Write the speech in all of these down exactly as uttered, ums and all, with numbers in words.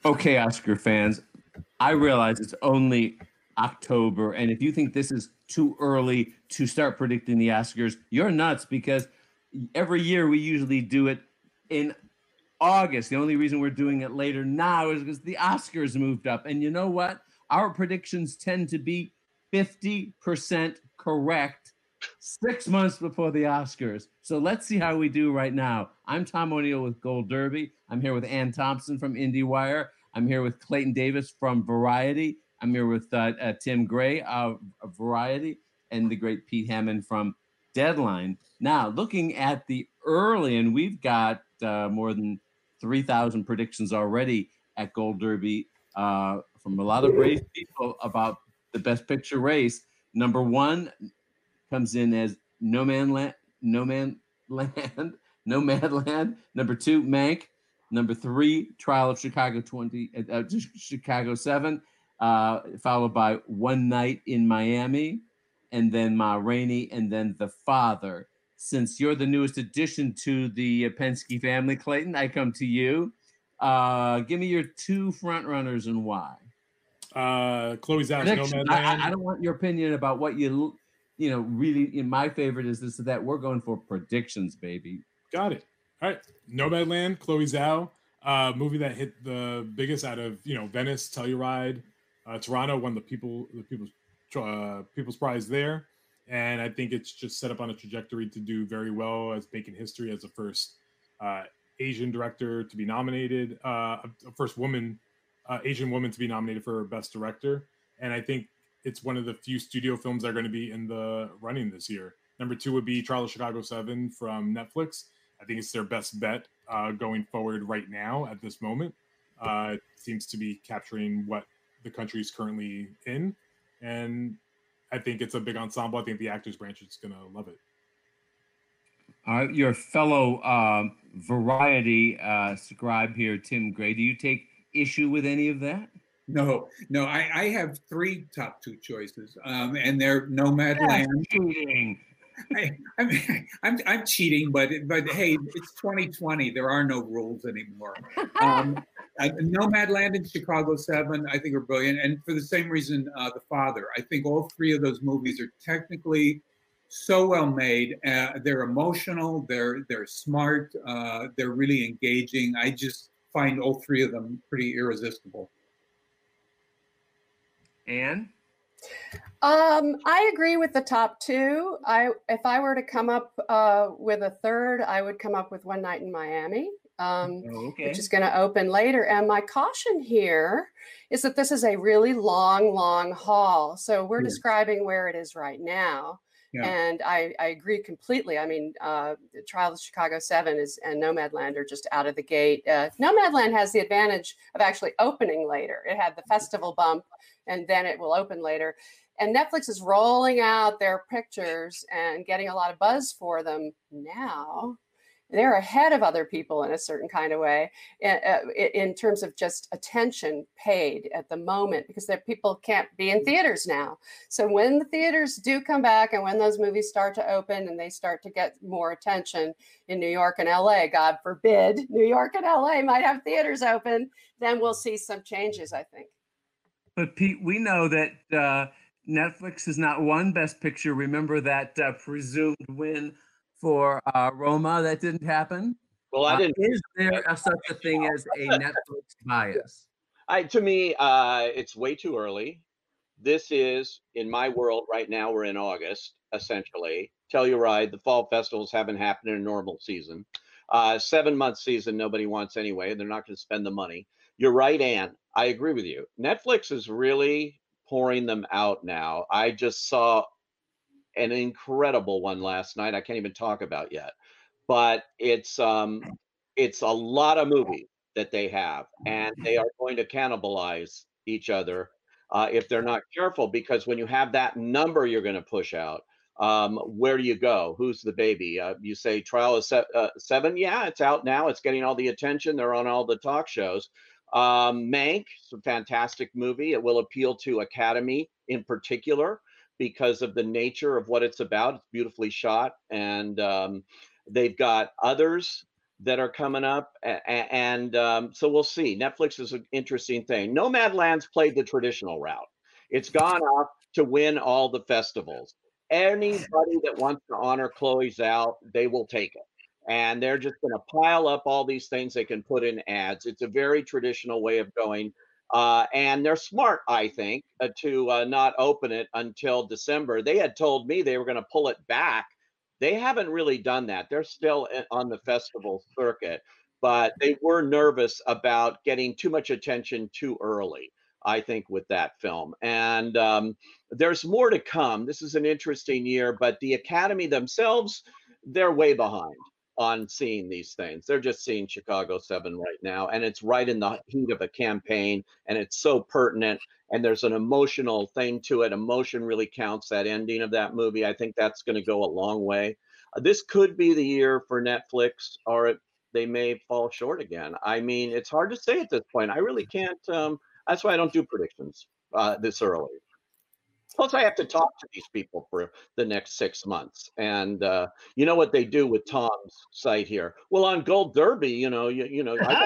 Okay, Oscar fans, I realize it's only October, and if you think this is too early to start predicting the Oscars, you're nuts because every year we usually do it in August. The only reason we're doing it later now is because the Oscars moved up. And you know what? Our predictions tend to be fifty percent correct six months before the Oscars. So let's see how we do right now. I'm Tom O'Neill with Gold Derby. I'm here with Ann Thompson from IndieWire. I'm here with Clayton Davis from Variety. I'm here with uh, uh, Tim Gray of, of Variety and the great Pete Hammond from Deadline. Now, looking at the early, and we've got uh, more than three thousand predictions already at Gold Derby uh, from a lot of brave people about the Best Picture race. Number one comes in as No Man Land, No Man Land, Nomadland. Number two, Mank. Number three, Trial of Chicago twenty, uh, Chicago seven, uh, followed by One Night in Miami, and then Ma Rainey, and then The Father. Since you're the newest addition to the Penske family, Clayton, I come to you. Uh, give me your two front runners and why. Uh, Chloe Zhao's Nomadland. I, I don't want your opinion about what you, you know, really. In my favorite is this or that. We're going for predictions, baby. Got it. All right, Nomadland, Chloe Zhao, uh, movie that hit the biggest out of you know Venice, Telluride, uh, Toronto won the people the people's uh, people's prize there, and I think it's just set up on a trajectory to do very well as making history as the first uh, Asian director to be nominated, uh, a first woman uh, Asian woman to be nominated for Best Director, and I think it's one of the few studio films that are going to be in the running this year. Number two would be Trial of Chicago seven from Netflix. I think it's their best bet uh, going forward right now at this moment. Uh, it seems to be capturing what the country is currently in. And I think it's a big ensemble. I think the actors branch is going to love it. Uh, your fellow uh, Variety uh, scribe here, Tim Gray, do you take issue with any of that? No, no, I, I have three top two choices, um, and they're Nomadland. Cheating. I, I mean, I'm I'm cheating, but but hey, it's twenty twenty. There are no rules anymore. Um, Nomadland and Chicago seven, I think, are brilliant, and for the same reason, uh, The Father. I think all three of those movies are technically so well made. Uh, they're emotional. They're they're smart. Uh, they're really engaging. I just find all three of them pretty irresistible. Anne? Um, I agree with the top two. I, if I were to come up uh, with a third, I would come up with One Night in Miami, um, oh, okay. which is going to open later. And my caution here is that this is a really long, long haul. So we're yeah. describing where it is right now. Yeah. And I, I agree completely. I mean, uh, the Trial of Chicago seven is and Nomadland are just out of the gate. Uh, Nomadland has the advantage of actually opening later. It had the festival bump, and then it will open later. And Netflix is rolling out their pictures and getting a lot of buzz for them now. They're ahead of other people in a certain kind of way in, uh, in terms of just attention paid at the moment, because their people can't be in theaters now. So when the theaters do come back and when those movies start to open and they start to get more attention in New York and L A, God forbid, New York and L A might have theaters open, then we'll see some changes, I think. But Pete, we know that uh, Netflix has not won Best Picture. Remember that uh, presumed win for uh, Roma? That didn't happen. Well, I didn't. Uh, is there a, such a thing as a Netflix bias? I, to me, uh, it's way too early. This is, in my world right now, we're in August, essentially. Telluride, the fall festivals haven't happened in a normal season. Uh, seven-month season, nobody wants anyway. They're not going to spend the money. You're right, Anne. I agree with you. Netflix is really pouring them out now. I just saw an incredible one last night. I can't even talk about yet, but it's um, it's a lot of movies that they have, and they are going to cannibalize each other uh, if they're not careful. Because when you have that number, you're going to push out. Um, where do you go? Who's the baby? Uh, you say Trial of se- uh, Seven? Yeah, it's out now. It's getting all the attention. They're on all the talk shows. Um, Mank, it's a fantastic movie. It will appeal to Academy in particular, because of the nature of what it's about. It's beautifully shot, and um, they've got others that are coming up, and um, so we'll see. Netflix is an interesting thing. Nomadland's played the traditional route. It's gone off to win all the festivals. Anybody that wants to honor Chloe Zhao, they will take it. And they're just going to pile up all these things they can put in ads. It's a very traditional way of going. Uh, and they're smart, I think, uh, to uh, not open it until December. They had told me they were going to pull it back. They haven't really done that. They're still on the festival circuit, but they were nervous about getting too much attention too early, I think, with that film. And um, there's more to come. This is an interesting year, but the Academy themselves, they're way behind on seeing these things. They're just seeing Chicago seven right now, and it's right in the heat of a campaign, and it's so pertinent, and there's an emotional thing to it. Emotion really counts, that ending of that movie. I think that's going to go a long way. Uh, this could be the year for Netflix, or it, they may fall short again. I mean, it's hard to say at this point. I really can't. Um, that's why I don't do predictions uh, this early. Plus, I have to talk to these people for the next six months. And uh, you know what they do with Tom's site here? Well, on Gold Derby, you know, you, you know, I,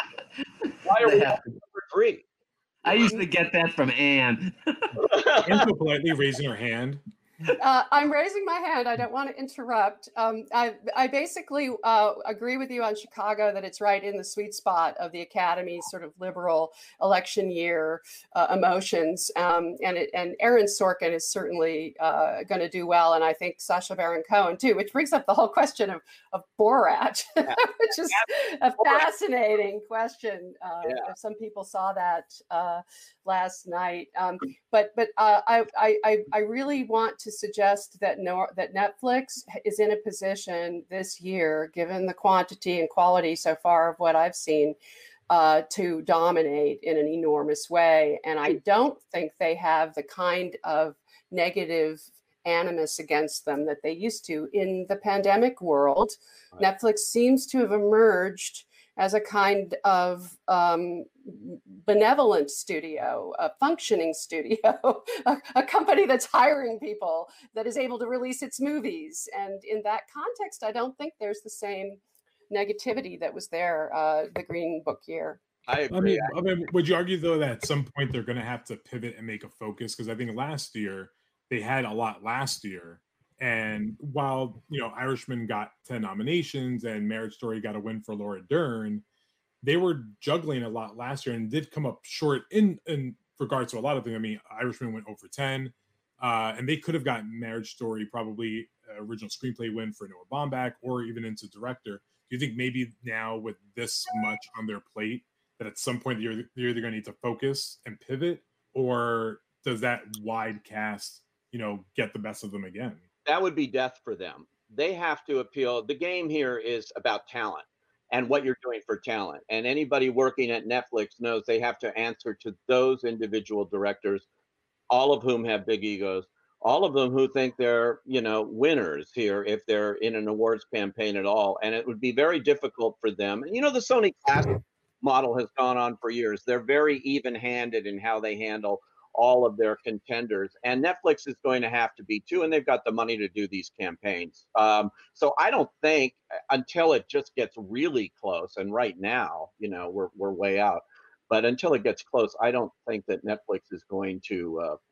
why are we number three? I used to get that from Anne. Anne so politely raising her hand. Uh, I'm raising my hand. I don't want to interrupt. Um, I, I basically uh, agree with you on Chicago that it's right in the sweet spot of the Academy's sort of liberal election year uh, emotions. Um, and it, and Aaron Sorkin is certainly uh, going to do well. And I think Sacha Baron Cohen too, which brings up the whole question of, of Borat, yeah. which is a fascinating question. Uh, yeah. Some people saw that uh, last night. Um, but but uh, I, I, I really want to suggest that no, that Netflix is in a position this year, given the quantity and quality so far of what I've seen, uh, to dominate in an enormous way. And I don't think they have the kind of negative animus against them that they used to in the pandemic world. Right. Netflix seems to have emerged as a kind of um, benevolent studio, a functioning studio, a, a company that's hiring people, that is able to release its movies. And in that context, I don't think there's the same negativity that was there uh, the Green Book year. I agree. I mean, I mean, would you argue, though, that at some point they're going to have to pivot and make a focus? Because I think last year, they had a lot last year. And while, you know, Irishman got ten nominations and Marriage Story got a win for Laura Dern, they were juggling a lot last year and did come up short in, in regards to a lot of things. I mean, Irishman went over ten, uh, and they could have gotten Marriage Story, probably uh, original screenplay win for Noah Baumbach, or even into director. Do you think maybe now with this much on their plate that at some point you're, you're either going to need to focus and pivot, or does that wide cast, you know, get the best of them again? That would be death for them. They have to appeal. The game here is about talent and what you're doing for talent. And anybody working at Netflix knows they have to answer to those individual directors, all of whom have big egos, all of them who think they're, you know, winners here if they're in an awards campaign at all. And it would be very difficult for them. And, you know, the Sony cast model has gone on for years. They're very even-handed in how they handle all of their contenders, and Netflix is going to have to be too, and they've got the money to do these campaigns. Um, so I don't think until it just gets really close, and right now, you know, we're we're way out, but until it gets close, I don't think that Netflix is going to uh,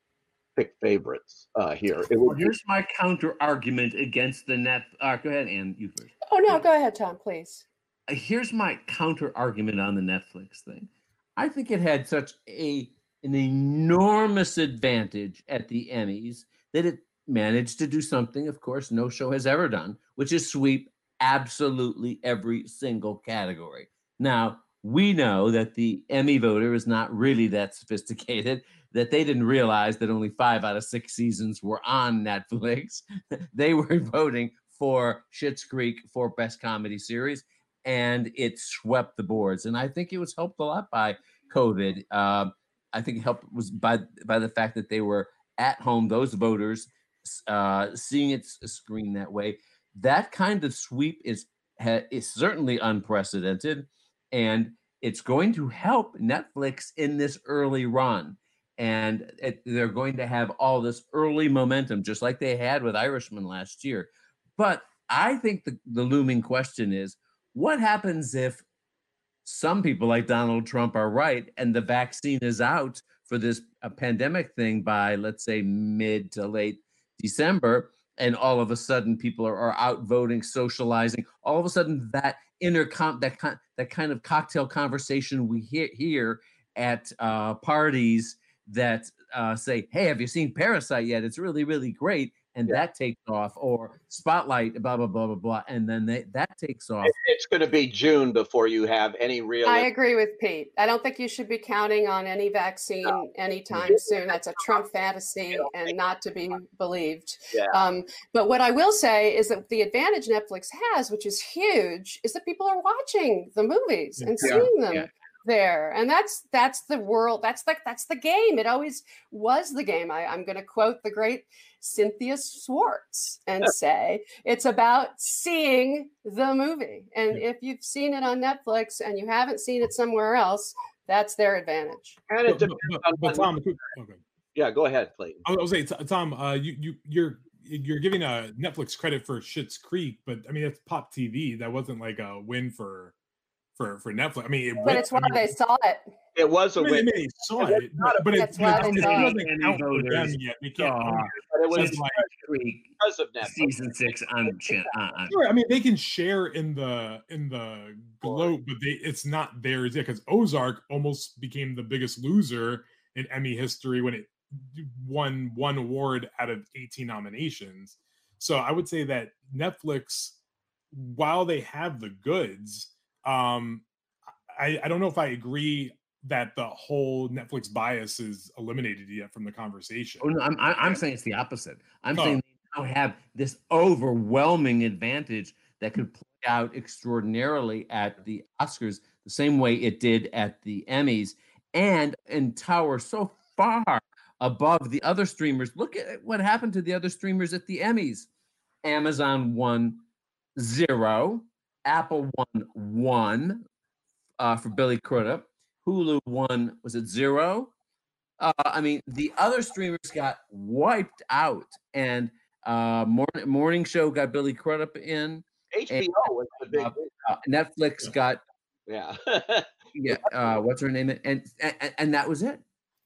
pick favorites uh, here. It well, here's be- my counter argument against the net. Uh, go ahead, Anne, you first. Oh no, go ahead, Tom, please. Here's my counter argument on the Netflix thing. I think it had such a an enormous advantage at the Emmys that it managed to do something, of course, no show has ever done, which is sweep absolutely every single category. Now, we know that the Emmy voter is not really that sophisticated, that they didn't realize that only five out of six seasons were on Netflix. They were voting for Schitt's Creek for Best Comedy Series, and it swept the boards. And I think it was helped a lot by COVID. Uh, I think it helped was by by the fact that they were at home, those voters uh, seeing it screen that way. That kind of sweep is ha, is certainly unprecedented, and it's going to help Netflix in this early run. And it, they're going to have all this early momentum, just like they had with Irishman last year. But I think the, the looming question is, what happens if some people like Donald Trump are right and the vaccine is out for this uh, pandemic thing by, let's say, mid to late December, and all of a sudden people are, are out voting, socializing. All of a sudden that intercom, that kind, that kind of cocktail conversation we hear here at uh, parties that uh, say, "Hey, have you seen Parasite yet? It's really, really great." And yeah. that takes off, or Spotlight, blah, blah, blah, blah, blah. And then they, that takes off. It's going to be June before you have any real. I agree with Pete. I don't think you should be counting on any vaccine no. anytime soon. That's a Trump fantasy and not to be believed. Yeah. Um, but what I will say is that the advantage Netflix has, which is huge, is that people are watching the movies and yeah. seeing them. Yeah. there. And that's that's the world. That's like that's the game. It always was the game. I, I'm going to quote the great Cynthia Swartz and say it's about seeing the movie. And if you've seen it on Netflix and you haven't seen it somewhere else, that's their advantage. And it but, but, but, but Tom, okay. yeah, go ahead, Clayton. I was saying, Tom, uh, you you you're you're giving a Netflix credit for Schitt's Creek, but I mean it's Pop T V. That wasn't like a win for. For, for Netflix, I mean, it but went, it's why I mean, they saw it. It was a I mean, win. They saw it, but, but it's not it, it doesn't count for them yet. We can't. Oh, but it was like, because of Netflix. Season six on. on. Sure, I mean they can share in the in the globe, but they it's not theirs yet because Ozark almost became the biggest loser in Emmy history when it won one award out of eighteen nominations. So I would say that Netflix, while they have the goods. Um, I, I don't know if I agree that the whole Netflix bias is eliminated yet from the conversation. Oh, no, I'm I'm saying it's the opposite. I'm oh. saying they now have this overwhelming advantage that could play out extraordinarily at the Oscars, the same way it did at the Emmys, and and tower so far above the other streamers. Look at what happened to the other streamers at the Emmys. Amazon won zero. Apple won one uh, for Billy Crudup. Hulu won, was it zero? Uh, I mean, the other streamers got wiped out. And uh, morning, morning Show got Billy Crudup in. H B O and, was the big. Uh, uh, Netflix yeah. got. Yeah. yeah. Uh, what's her name? And, and and that was it.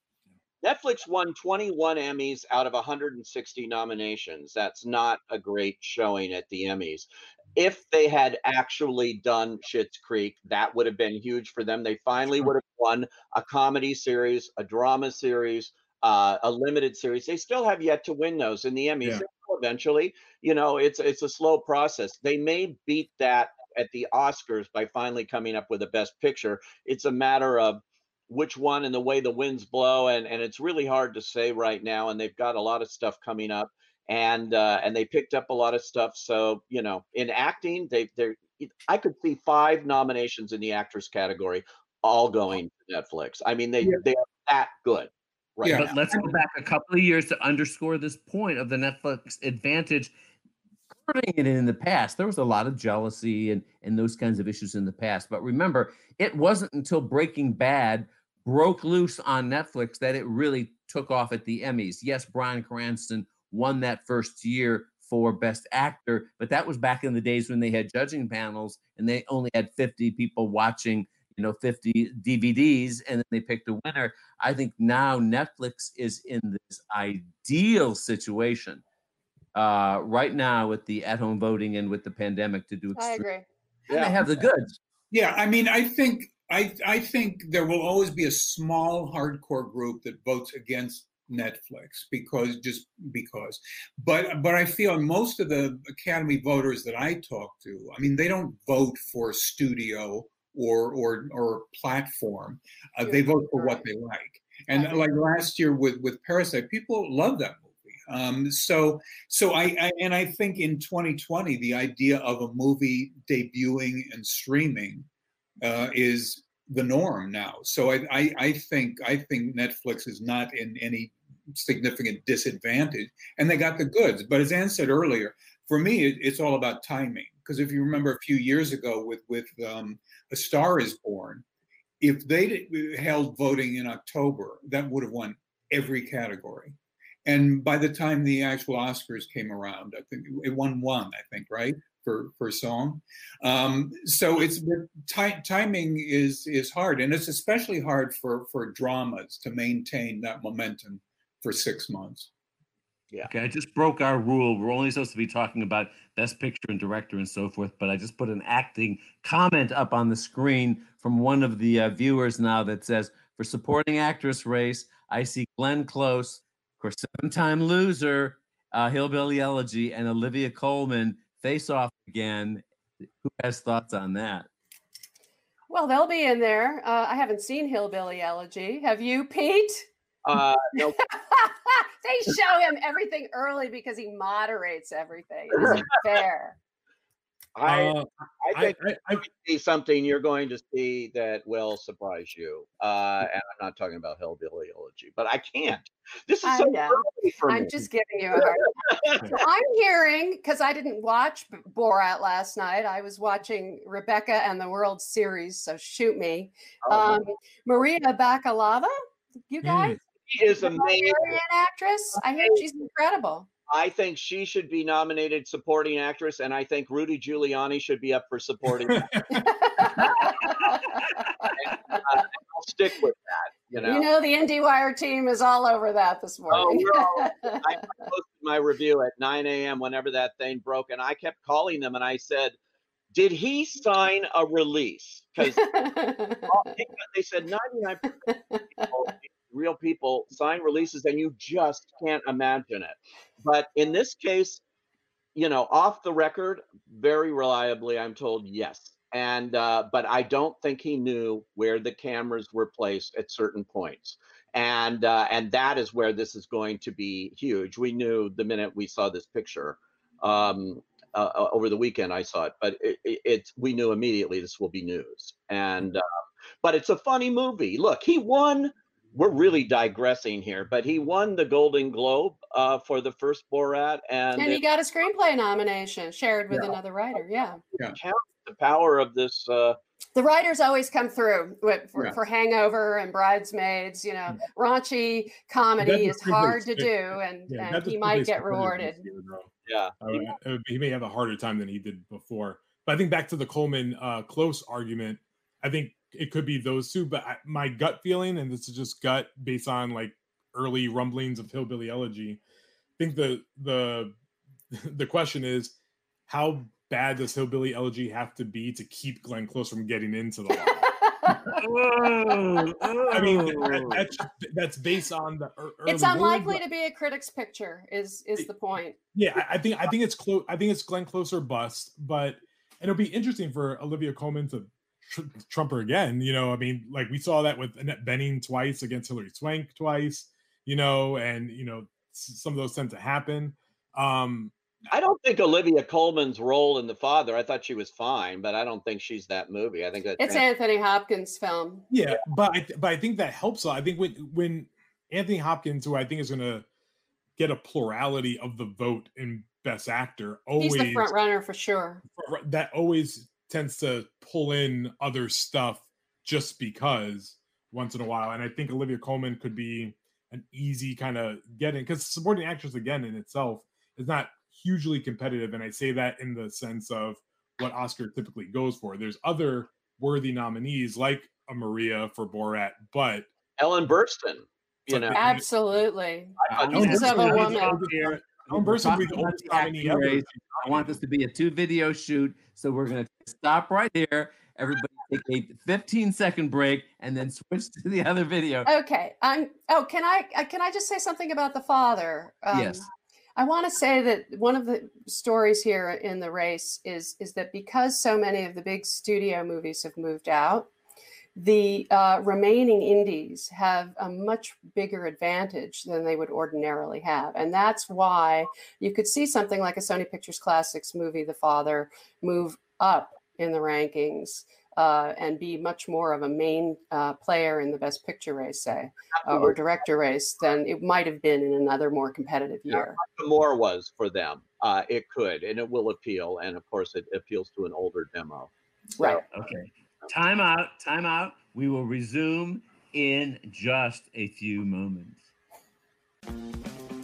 Netflix won twenty-one Emmys out of one hundred sixty nominations. That's not a great showing at the Emmys. If they had actually done Schitt's Creek, that would have been huge for them. They finally would have won a comedy series, a drama series, uh, a limited series. They still have yet to win those in the Emmys. Yeah. Eventually, you know, it's it's a slow process. They may beat that at the Oscars by finally coming up with a Best Picture. It's a matter of which one and the way the winds blow, and and it's really hard to say right now. And they've got a lot of stuff coming up. And uh, and they picked up a lot of stuff. So, you know, in acting, they they I could see five nominations in the actors category, all going to Netflix. I mean, they yeah. they are that good. Right. Yeah. now. But let's go back a couple of years to underscore this point of the Netflix advantage. Hurting it in the past, there was a lot of jealousy and and those kinds of issues in the past. But remember, it wasn't until Breaking Bad broke loose on Netflix that it really took off at the Emmys. Yes, Bryan Cranston won that first year for Best Actor, but that was back in the days when they had judging panels and they only had fifty people watching, you know, fifty D V Ds, and then they picked a winner. I think now Netflix is in this ideal situation uh, right now with the at-home voting and with the pandemic to do. I agree. And yeah. They have the goods. Yeah, I mean, I think I I think there will always be a small hardcore group that votes against Netflix because just because but but I feel most of the Academy voters that I talk to, I mean, they don't vote for studio or or or platform. Uh, they vote for what they like. And like last year with with Parasite, people love that movie. Um, so so I, I and I think in twenty twenty the idea of a movie debuting and streaming uh, is the norm now. So I, I I think I think Netflix is not in any significant disadvantage, and they got the goods. But as Ann said earlier, for me, it, it's all about timing. Because if you remember a few years ago with with um, A Star Is Born, if they held voting in October, that would have won every category. And by the time the actual Oscars came around, I think it won one. I think right for for song. Um, so it's ti- timing is is hard, and it's especially hard for for dramas to maintain that momentum for six months. Yeah. Okay, I just broke our rule. We're only supposed to be talking about best picture and director and so forth, but I just put an acting comment up on the screen from one of the uh, viewers now that says, for supporting actress race, I see Glenn Close, of course, seven-time loser, uh, Hillbilly Elegy, and Olivia Colman face off again. Who has thoughts on that? Well, they'll be in there. Uh, I haven't seen Hillbilly Elegy. Have you, Pete? Uh, no. They show him everything early because he moderates everything. It isn't fair. I, Uh, I think I, I, I see something you're going to see that will surprise you. Uh, and I'm not talking about Hillbilly Elegy, but I can't. This is I so know. early for I'm me. just giving you a hard time. So I'm hearing, because I didn't watch B- Borat last night. I was watching Rebecca and the World Series, so shoot me. Oh, Um, Maria Bakalova, you guys? Mm. She is amazing. Bulgarian actress. I hear she's incredible. I think she should be nominated supporting actress, and I think Rudy Giuliani should be up for supporting. uh, I'll stick with that. You know, You know, the IndieWire team is all over that this morning. Oh, no. I posted my review at nine a.m. whenever that thing broke, and I kept calling them, and I said, "Did he sign a release?" Because they said ninety-nine percent of people, real people sign releases, and you just can't imagine it. But in this case, you know, off the record, very reliably, I'm told yes. And uh, but I don't think he knew where the cameras were placed at certain points, and uh, and that is where this is going to be huge. We knew the minute we saw this picture um, uh, over the weekend. I saw it, but it, it, it's we knew immediately this will be news. And uh, but it's a funny movie. Look, he won. We're really digressing here, but he won the Golden Globe uh, for the first Borat, and, and he got a screenplay nomination shared with Yeah. another writer. Yeah. Yeah. the power of this. Uh, The writers always come through with, for, Yeah. for Hangover and Bridesmaids. You know, raunchy comedy That's is a hard to screenplay- do, and, yeah, and that's a he might screenplay get screenplay rewarded. this year, though. yeah, Uh, uh, he may have a harder time than he did before. But I think back to the Coleman uh, close argument, I think it could be those two. But I, my gut feeling, and this is just gut based on like early rumblings of Hillbilly Elegy, I think the the the question is, how bad does Hillbilly Elegy have to be to keep Glenn Close from getting into the law? Oh, oh. I mean, that, that's that's based on the early It's unlikely word, to be a critic's picture. Is is the point? Yeah, I, I think I think it's close. I think it's Glenn Close or bust. But and it'll be interesting for Olivia Colman to tr- trump her again. You know, I mean, like we saw that with Annette Bening twice against Hilary Swank twice. You know, and you know some of those tend to happen. Um, I don't think Olivia Colman's role in The Father. I thought she was fine, but I don't think she's that movie. I think that's It's Anthony Hopkins' film. Yeah, but I, but I think that helps. I think when when Anthony Hopkins, who I think is going to get a plurality of the vote in Best Actor, always He's the front runner for sure. that always tends to pull in other stuff just because once in a while. And I think Olivia Colman could be an easy kind of get in, because supporting actress again in itself is not hugely competitive. And I say that in the sense of what Oscar typically goes for. There's other worthy nominees like a Maria for Borat, but Ellen Burstyn. You But know, the- Absolutely. I- Ellen Piece of Burstyn a would be the woman. oldest- Here. Ellen We're Burstyn would be talking the about oldest the acting nominee ever. race. I want this to be a two video shoot, so we're going to stop right here. Everybody take a fifteen second break and then switch to the other video. Okay. I'm. Oh, can I? uh, Can I just say something about The Father? Um, Yes. I want to say that one of the stories here in the race is is that because so many of the big studio movies have moved out, the uh, remaining indies have a much bigger advantage than they would ordinarily have. And that's why you could see something like a Sony Pictures Classics movie, The Father, move up in the rankings uh, and be much more of a main uh, player in the Best Picture race, say, uh, or director race than it might have been in another more competitive year. the more was for them. Uh, it could, and it will appeal. And of course, it appeals to an older demo. So, Right. Okay. Time out. Time out. We will resume in just a few moments.